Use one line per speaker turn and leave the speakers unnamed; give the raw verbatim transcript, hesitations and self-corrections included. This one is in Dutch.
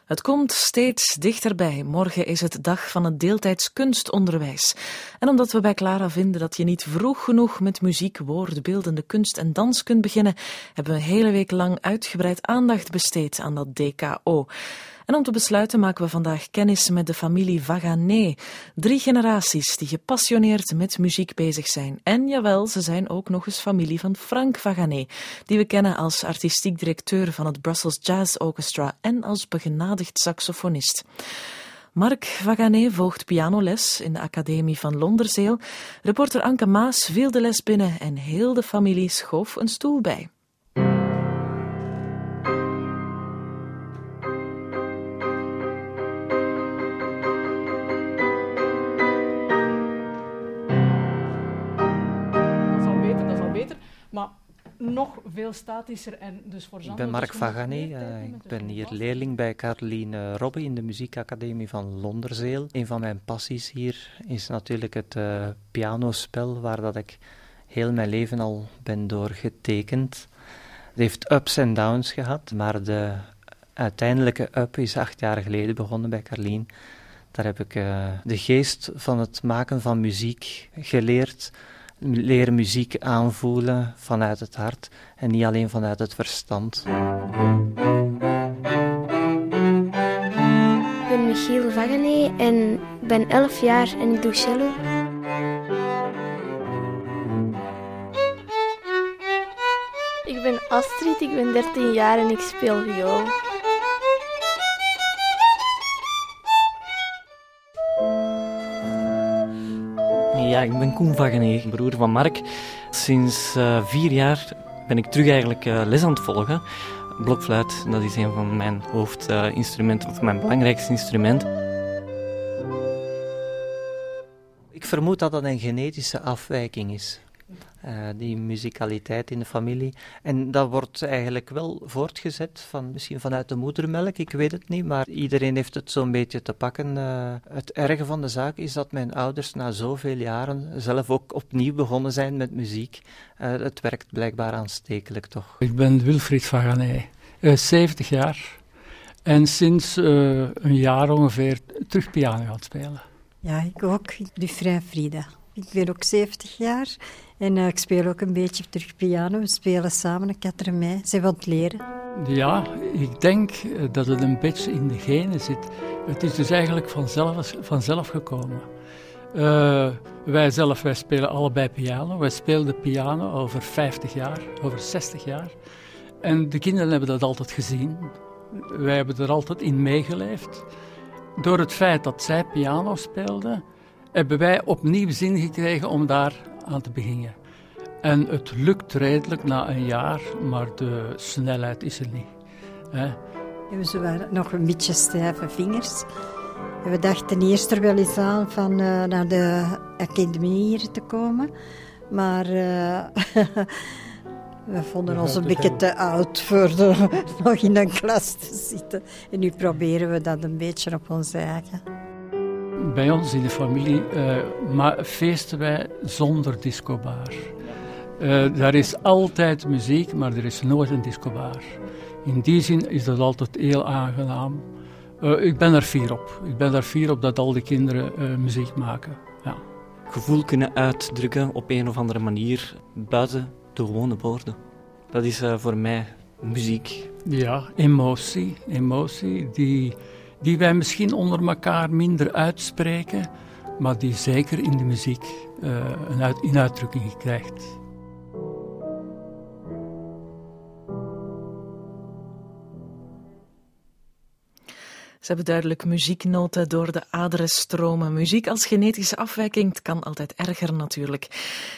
Het komt steeds dichterbij. Morgen is het dag van het deeltijds kunstonderwijs. En omdat we bij Clara vinden dat je niet vroeg genoeg met muziek, woordbeeldende kunst en dans kunt beginnen, hebben we een hele week lang uitgebreid aandacht besteed aan dat D K O. En om te besluiten maken we vandaag kennis met de familie Vagané. Drie generaties die gepassioneerd met muziek bezig zijn. En jawel, ze zijn ook nog eens familie van Frank Vagané, die we kennen als artistiek directeur van het Brussels Jazz Orchestra en als begenadigd saxofonist. Mark Vagané volgt pianoles in de Academie van Londerzeel. Reporter Anke Maas viel de les binnen en heel de familie schoof een stoel bij.
Maar nog veel statischer en dus voor
Ik ben Mark Vagané, uh, ik ben hier leerling bij Caroline Robbe in de Muziekacademie van Londerzeel. Een van mijn passies hier is natuurlijk het uh, pianospel, waar dat ik heel mijn leven al ben doorgetekend. Het heeft ups en downs gehad, maar de uiteindelijke up is acht jaar geleden begonnen bij Caroline. Daar heb ik uh, de geest van het maken van muziek geleerd. Leren muziek aanvoelen vanuit het hart en niet alleen vanuit het verstand.
Ik ben Michiel Vagané en ik ben elf jaar en ik doe cello. Ik ben Astrid, ik ben dertien jaar en ik speel viool.
Ja, ik ben Koen Vagané, broer van Mark. Sinds uh, vier jaar ben ik terug eigenlijk uh, les aan het volgen. Blokfluit, dat is een van mijn hoofdinstrumenten, uh, of mijn belangrijkste instrument.
Ik vermoed dat dat een genetische afwijking is. Uh, die muzikaliteit in de familie. En dat wordt eigenlijk wel voortgezet, van, misschien vanuit de moedermelk, ik weet het niet, maar iedereen heeft het zo'n beetje te pakken. Uh, het erge van de zaak is dat mijn ouders na zoveel jaren zelf ook opnieuw begonnen zijn met muziek. Uh, het werkt blijkbaar aanstekelijk, toch?
Ik ben Wilfried Vagané, uh, zeventig jaar en sinds uh, een jaar ongeveer terug piano gaan spelen.
Ja, ik ook. Dufresne Frida. Ik ben ook zeventig jaar en uh, ik speel ook een beetje terug piano. We spelen samen een katremij. Zijn we aan het leren?
Ja, ik denk dat het een beetje in de genen zit. Het is dus eigenlijk vanzelf, vanzelf gekomen. Uh, wij zelf, wij spelen allebei piano. Wij speelden piano over vijftig jaar, over zestig jaar. En de kinderen hebben dat altijd gezien. Wij hebben er altijd in meegeleefd. Door het feit dat zij piano speelden, hebben wij opnieuw zin gekregen om daar aan te beginnen. En het lukt redelijk na een jaar, maar de snelheid is er niet. Hè?
We waren nog een beetje stijve vingers. We dachten eerst er wel eens aan van uh, naar de academie hier te komen. Maar uh, we vonden ons een beetje te oud voor de, nog in een klas te zitten. En nu proberen we dat een beetje op ons eigen.
Bij ons in de familie uh, maar feesten wij zonder discobar. Uh, daar is altijd muziek, maar er is nooit een discobar. In die zin is dat altijd heel aangenaam. Uh, ik ben er fier op. Ik ben er fier op dat al die kinderen uh, muziek maken. Ja.
Gevoel kunnen uitdrukken op een of andere manier buiten de gewone woorden. Dat is uh, voor mij muziek.
Ja, emotie. Emotie die... die wij misschien onder elkaar minder uitspreken, maar die zeker in de muziek uh, een uit, in uitdrukking krijgt.
Ze hebben duidelijk muzieknoten door de aderen stromen. Muziek als genetische afwijking kan altijd erger natuurlijk.